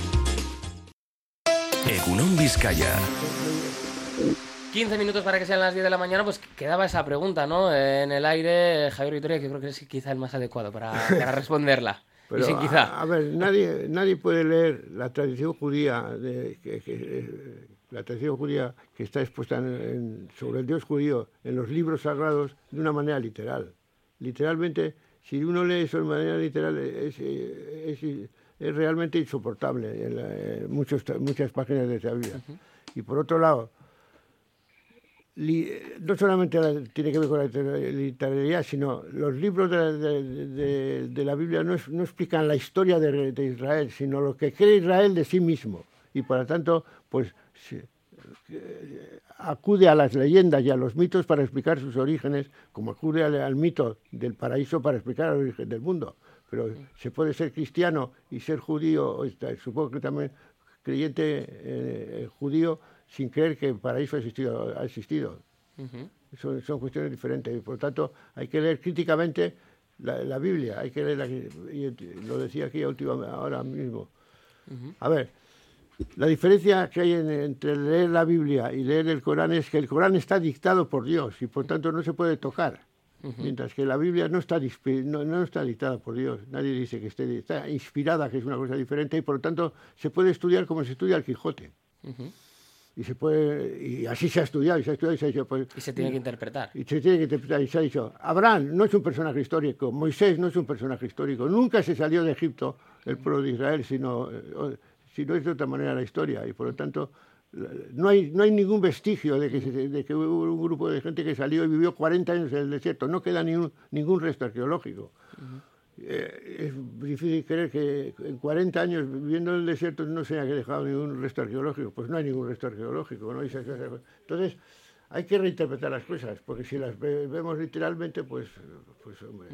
Egunon Vizcaya. quince minutos para que sean las diez de la mañana, pues quedaba esa pregunta, ¿no? En el aire, Javier Vitoria, que creo que es quizá el más adecuado para, para responderla. Pero, y sin quizá. A, a ver, nadie, nadie puede leer la tradición judía, de, que, que, la tradición judía que está expuesta en, en, sobre el Dios judío en los libros sagrados de una manera literal. Literalmente, si uno lee eso de manera literal, es, es, es, es realmente insoportable en, la, en muchos, muchas páginas de esa Biblia. Uh-huh. Y por otro lado, Li, no solamente la, tiene que ver con la literalidad, sino los libros de la, de, de, de la Biblia no, es, no explican la historia de, de Israel, sino lo que cree Israel de sí mismo. Y por lo tanto, pues se, eh, acude a las leyendas y a los mitos para explicar sus orígenes, como acude al, al mito del paraíso para explicar el origen del mundo. Pero se puede ser cristiano y ser judío, supongo que también creyente eh, judío, sin creer que el paraíso ha existido. Ha existido. Uh-huh. son, son cuestiones diferentes y por lo tanto hay que leer críticamente la, la Biblia, hay que leerla, y lo decía aquí última, ahora mismo. Uh-huh. A ver, la diferencia que hay en, entre leer la Biblia y leer el Corán es que el Corán está dictado por Dios y por tanto no se puede tocar, uh-huh. mientras que la Biblia no está, no, no está dictada por Dios, nadie dice que esté está inspirada, que es una cosa diferente, y por lo tanto se puede estudiar como se estudia el Quijote. Uh-huh. Y se puede, y así se ha estudiado, y se ha estudiado y se ha dicho, pues, y se tiene que interpretar. Y se tiene que interpretar, y se ha dicho, Abraham no es un personaje histórico, Moisés no es un personaje histórico, nunca se salió de Egipto el pueblo de Israel, sino, sino es de otra manera la historia, y por lo tanto no hay, no hay ningún vestigio de que, se, de que hubo un grupo de gente que salió y vivió cuarenta años en el desierto, no queda ni un, ningún resto arqueológico. Uh-huh. Eh, es difícil creer que en cuarenta años viviendo en el desierto no se haya dejado ningún resto arqueológico. Pues no hay ningún resto arqueológico, ¿no? Entonces hay que reinterpretar las cosas, porque si las ve, vemos literalmente, pues, pues hombre,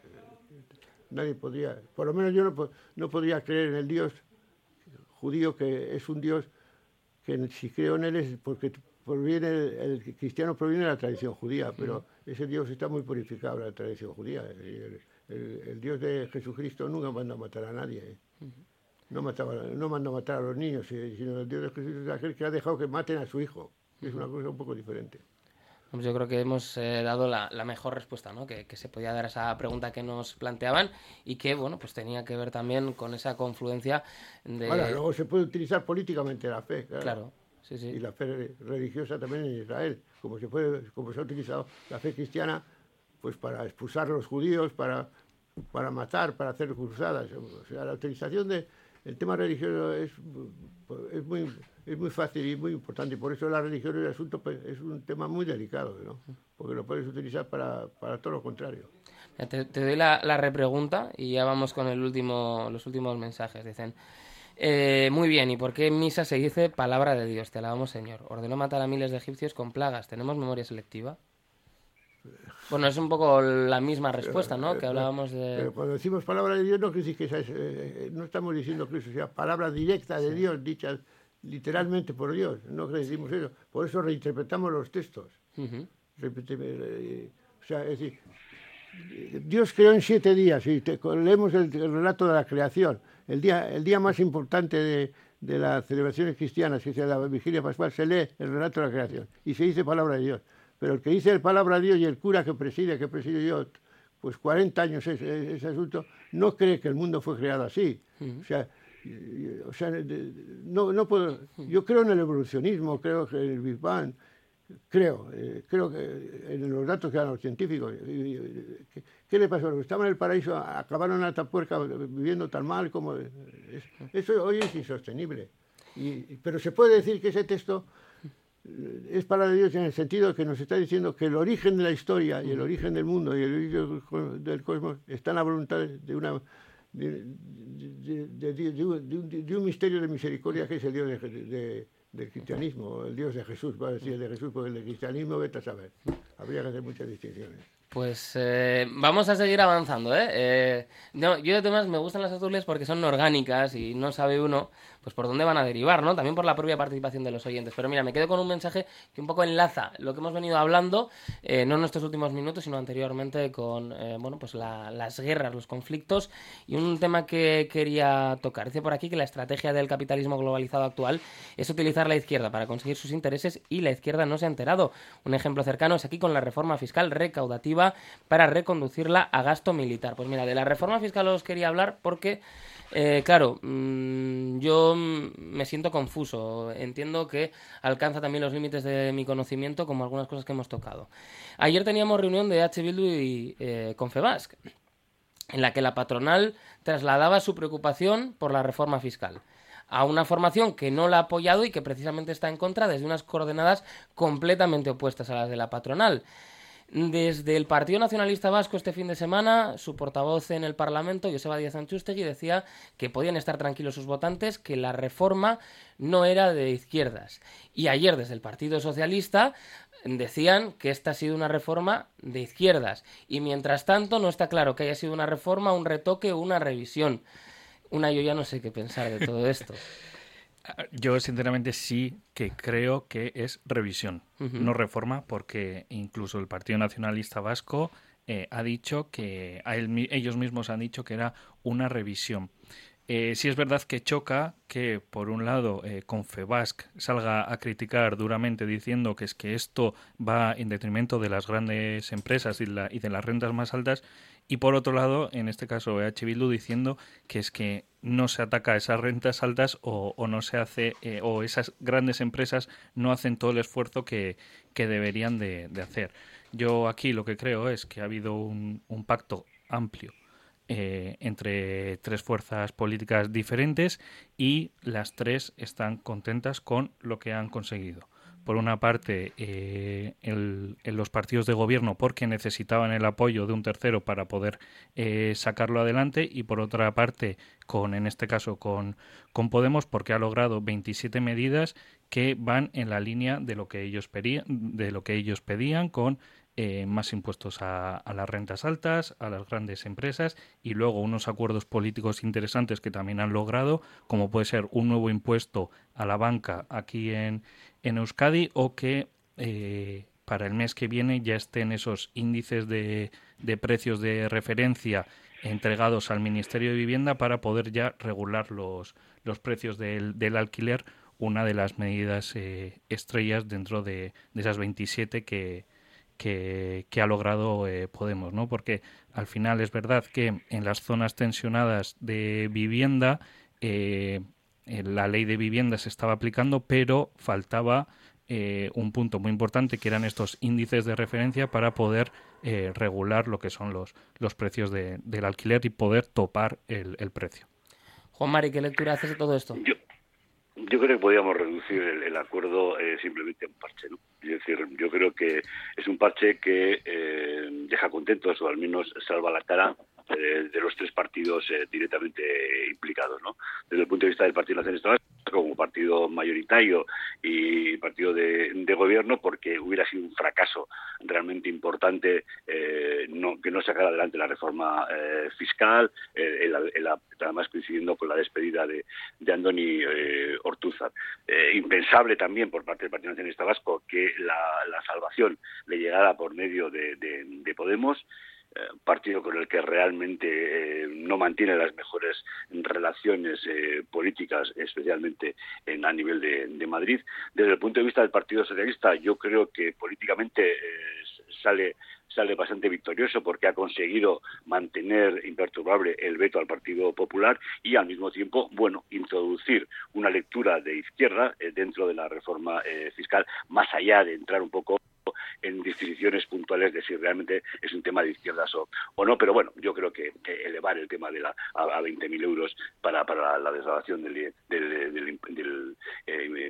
nadie podría, por lo menos yo no, no podría creer en el Dios judío, que es un Dios que si creo en él es porque proviene, el, el cristiano proviene de la tradición judía, pero ese Dios está muy purificado en la tradición judía. El, el, el Dios de Jesucristo nunca mandó a matar a nadie. ¿eh? No, mataba, no mandó a matar a los niños, sino el Dios de Jesucristo es aquel que ha dejado que maten a su hijo. Es una cosa un poco diferente. Yo creo que hemos eh, dado la, la mejor respuesta, ¿no? que, que se podía dar a esa pregunta que nos planteaban y que, bueno, pues tenía que ver también con esa confluencia de... Ahora, luego se puede utilizar políticamente la fe, claro. Claro, sí, sí. Y la fe religiosa también en Israel, como se puede, como se ha utilizado la fe cristiana, pues para expulsar a los judíos, para, para matar, para hacer cruzadas. O sea, la utilización de el tema religioso es, es muy es muy fácil y muy importante, y por eso la religión y el asunto pues, es un tema muy delicado, ¿no? Porque lo puedes utilizar para, para todo lo contrario. Te, te doy la, la repregunta y ya vamos con el último, los últimos mensajes. Dicen, eh, muy bien, ¿y por qué en misa se dice palabra de Dios? Te alabamos, Señor. Ordenó matar a miles de egipcios con plagas. ¿Tenemos memoria selectiva? Bueno, es un poco la misma respuesta, ¿no? Que hablábamos de... Pero cuando decimos palabra de Dios no, que, que esa es, eh, no estamos diciendo que eso sea palabra directa de sí. Dios, dicha literalmente por Dios, no que decimos eso. Por eso reinterpretamos los textos. Uh-huh. O sea, es decir, Dios creó en siete días, y te, leemos el, el relato de la creación. El día, el día más importante de, de las celebraciones cristianas, que es la Vigilia Pascual, se lee el relato de la creación y se dice palabra de Dios. Pero el que dice el palabra de Dios y el cura que preside, que presido yo, pues cuarenta años ese, ese asunto, no cree que el mundo fue creado así. Uh-huh. O sea, o sea no, no puedo, yo creo en el evolucionismo, creo que en el Big Bang, creo, eh, creo que en los datos que dan los científicos. ¿Qué, qué le pasó? Los que estaban en el paraíso acabaron en Atapuerca viviendo tan mal como... Es, eso hoy es insostenible. Y, pero se puede decir que ese texto es palabra de Dios en el sentido de que nos está diciendo que el origen de la historia y el origen del mundo y el origen del cosmos está en la voluntad de una de, de, de, de, de, un, de un misterio de misericordia que es el Dios de, de, del cristianismo, el Dios de Jesús, va a decir el de Jesús, porque el de cristianismo vete a saber. Habría que hacer muchas distinciones. Pues eh, vamos a seguir avanzando, ¿eh? eh no, yo además me gustan las tertulias porque son orgánicas y no sabe uno pues por dónde van a derivar, ¿no? También por la propia participación de los oyentes. Pero mira, me quedo con un mensaje que un poco enlaza lo que hemos venido hablando, eh, no en estos últimos minutos, sino anteriormente con, eh, bueno, pues la, las guerras, los conflictos y un tema que quería tocar. Dice por aquí que la estrategia del capitalismo globalizado actual es utilizar la izquierda para conseguir sus intereses y la izquierda no se ha enterado. Un ejemplo cercano es aquí con la reforma fiscal recaudativa para reconducirla a gasto militar. Pues mira, de la reforma fiscal os quería hablar porque, eh, claro, mmm, yo me siento confuso. Entiendo que alcanza también los límites de mi conocimiento, como algunas cosas que hemos tocado. Ayer teníamos reunión de H. Bildu y eh, Confebask, en la que la patronal trasladaba su preocupación por la reforma fiscal a una formación que no la ha apoyado y que precisamente está en contra desde unas coordenadas completamente opuestas a las de la patronal. Desde el Partido Nacionalista Vasco este fin de semana, su portavoz en el Parlamento, Joseba Díaz Antxustegi, decía que podían estar tranquilos sus votantes, que la reforma no era de izquierdas. Y ayer desde el Partido Socialista decían que esta ha sido una reforma de izquierdas. Y mientras tanto no está claro que haya sido una reforma, un retoque o una revisión. Una, yo ya no sé qué pensar de todo esto. Yo sinceramente sí que creo que es revisión, uh-huh. no reforma, porque incluso el Partido Nacionalista Vasco eh, ha dicho que a él, ellos mismos han dicho que era una revisión. Eh, sí es verdad que choca que, por un lado, eh, Confebask salga a criticar duramente diciendo que es que esto va en detrimento de las grandes empresas y, la, y de las rentas más altas, y por otro lado, en este caso, H. Bildu diciendo que es que no se ataca a esas rentas altas o, o no se hace eh, o esas grandes empresas no hacen todo el esfuerzo que, que deberían de, de hacer. Yo aquí lo que creo es que ha habido un, un pacto amplio Eh, entre tres fuerzas políticas diferentes y las tres están contentas con lo que han conseguido. Por una parte, eh, el, en los partidos de gobierno porque necesitaban el apoyo de un tercero para poder eh, sacarlo adelante, y por otra parte, con en este caso con, con Podemos, porque ha logrado veintisiete medidas que van en la línea de lo que ellos pedían, de lo que ellos pedían con Eh, más impuestos a, a las rentas altas, a las grandes empresas, y luego unos acuerdos políticos interesantes que también han logrado, como puede ser un nuevo impuesto a la banca aquí en, en Euskadi, o que eh, para el mes que viene ya estén esos índices de, de precios de referencia entregados al Ministerio de Vivienda para poder ya regular los, los precios del, del alquiler, una de las medidas eh, estrellas dentro de, de esas veintisiete que Que, que ha logrado eh, Podemos, ¿no? Porque al final es verdad que en las zonas tensionadas de vivienda eh, la ley de vivienda se estaba aplicando, pero faltaba eh, un punto muy importante, que eran estos índices de referencia para poder eh, regular lo que son los, los precios de, del alquiler y poder topar el, el precio. Juan Mari, ¿qué lectura haces de todo esto? Yo, yo creo que podríamos reducir el, el acuerdo eh, simplemente a un parche, ¿no? Es decir, yo creo que es un parche que eh, deja contentos, o al menos salva la cara eh, de los tres partidos eh, directamente implicados, ¿no? Desde el punto de vista del Partido Nacionalista Vasco, como partido mayoritario y partido de, de gobierno, porque hubiera sido un fracaso realmente importante eh, no, que no sacara adelante la reforma eh, fiscal, eh, el, el, además coincidiendo con la despedida de, de Andoni eh, Ortúzar. Eh, impensable también por parte del Partido Nacionalista Vasco que la, la salvación le llegara por medio de, de, de Podemos, eh, partido con el que realmente eh, no mantiene las mejores relaciones eh, políticas, especialmente en, a nivel de, de Madrid. Desde el punto de vista del Partido Socialista, yo creo que políticamente eh, sale sale bastante victorioso, porque ha conseguido mantener imperturbable el veto al Partido Popular y al mismo tiempo, bueno, introducir una lectura de izquierda eh, dentro de la reforma eh, fiscal, más allá de entrar un poco en distinciones puntuales de si realmente es un tema de izquierdas o, o no, pero bueno, yo creo que, que elevar el tema de la a, a veinte mil euros para, para la desgravación del, del, del, del eh, ingreso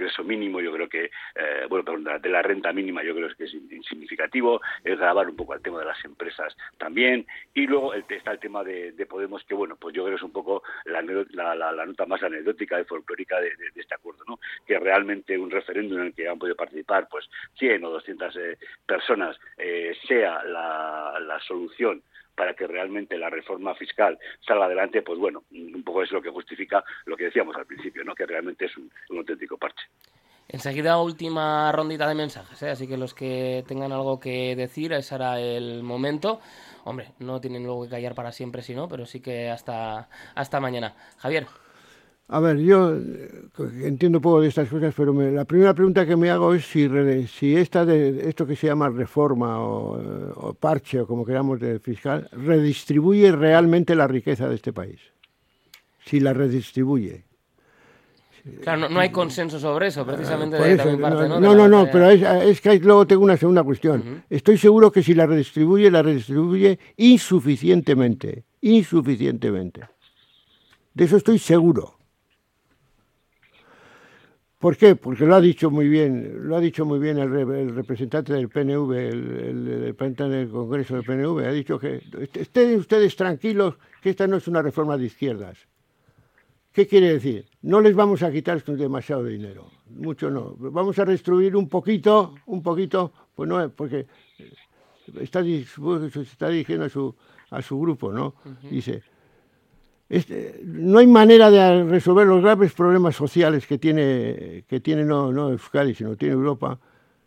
ingreso mínimo, yo creo que, eh, bueno, perdón, de la, de la renta mínima, yo creo que es insignificativo, es grabar un poco el tema de las empresas también, y luego el, está el tema de, de Podemos, que bueno, pues yo creo que es un poco la, la, la, la nota más anecdótica y folclórica de, de, de este acuerdo, ¿no? Que realmente un referéndum en el que han podido participar pues cien o doscientas eh, personas eh, sea la, la solución para que realmente la reforma fiscal salga adelante, pues bueno, un poco es lo que justifica lo que decíamos al principio, ¿no? Que realmente es un, un auténtico parche. Enseguida última rondita de mensajes, ¿eh? Así que los que tengan algo que decir, ese será el momento. Hombre, no tienen luego que callar para siempre, si no, pero sí que hasta, hasta mañana. Javier. A ver, yo entiendo poco de estas cosas, pero me, la primera pregunta que me hago es si, si esta de, esto que se llama reforma o, o parche, o como queramos, de fiscal, redistribuye realmente la riqueza de este país. Si la redistribuye. Claro, no, no hay consenso sobre eso, precisamente. Uh, de eso, también parte, no, ¿no? no, no, no, la... pero es, es que hay, luego tengo una segunda cuestión. Uh-huh. Estoy seguro que si la redistribuye, la redistribuye insuficientemente. Insuficientemente. De eso estoy seguro. ¿Por qué? Porque lo ha dicho muy bien, lo ha dicho muy bien el, el representante del P N V, el, el, el representante del Congreso del P N V, ha dicho que estén ustedes tranquilos, que esta no es una reforma de izquierdas. ¿Qué quiere decir? No les vamos a quitar demasiado dinero, mucho no. Vamos a redistribuir un poquito, un poquito, pues no, porque está, se está dirigiendo a su, a su grupo, ¿no? Uh-huh. Dice... Este, no hay manera de resolver los graves problemas sociales que tiene, que tiene no, no Euskadi, sino tiene Europa,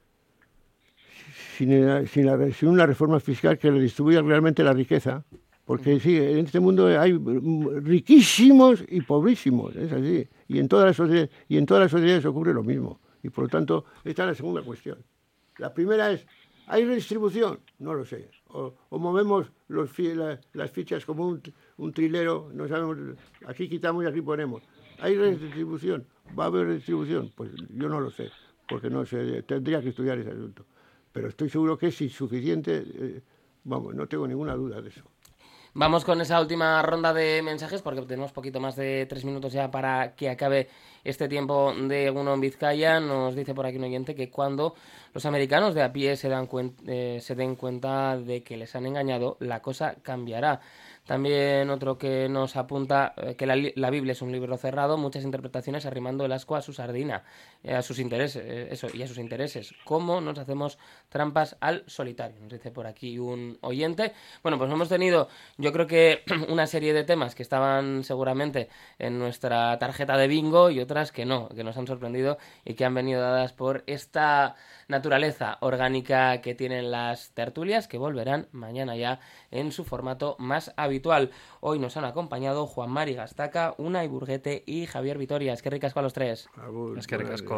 sin, sin, la, sin una reforma fiscal que redistribuya realmente la riqueza. Porque sí, en este mundo hay riquísimos y pobrísimos, es así. Y en todas las sociedades, y en todas las sociedades ocurre lo mismo. Y por lo tanto, esta es la segunda cuestión. La primera es, ¿hay redistribución? No lo sé. O, o movemos los, la, las fichas como un, un trilero, no sabemos, aquí quitamos y aquí ponemos. ¿Hay redistribución? ¿Va a haber redistribución? Pues yo no lo sé, porque no sé, tendría que estudiar ese asunto. Pero estoy seguro que es insuficiente, eh, vamos, no tengo ninguna duda de eso. Vamos con esa última ronda de mensajes porque tenemos poquito más de tres minutos ya para que acabe este tiempo de Uno en Vizcaya. Nos dice por aquí un oyente que cuando los americanos de a pie se, dan cuen- eh, se den cuenta de que les han engañado, la cosa cambiará. También otro que nos apunta eh, que la, la Biblia es un libro cerrado, muchas interpretaciones arrimando el ascua a su sardina, eh, a sus intereses, eh, eso, y a sus intereses. ¿Cómo nos hacemos trampas al solitario? Nos dice por aquí un oyente. Bueno, pues hemos tenido, yo creo que una serie de temas que estaban seguramente en nuestra tarjeta de bingo y otras que no, que nos han sorprendido y que han venido dadas por esta naturaleza orgánica que tienen las tertulias, que volverán mañana ya en su formato más habitual. Hoy nos han acompañado Juan Mari Gastaca, Unai Burguete y Javier Vitoria. Es que ricasco a los tres. Es que ricasco.